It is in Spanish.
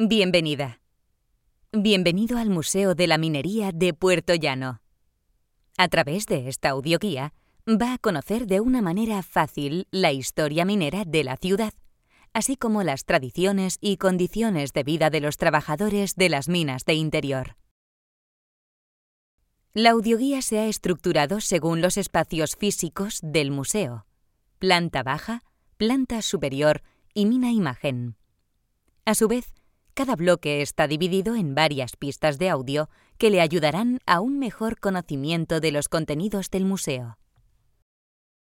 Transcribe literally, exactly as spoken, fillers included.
Bienvenida. Bienvenido al Museo de la Minería de Puerto Llano. A través de esta audioguía va a conocer de una manera fácil la historia minera de la ciudad, así como las tradiciones y condiciones de vida de los trabajadores de las minas de interior. La audioguía se ha estructurado según los espacios físicos del museo: planta baja, planta superior y mina imagen. A su vez, cada bloque está dividido en varias pistas de audio que le ayudarán a un mejor conocimiento de los contenidos del museo.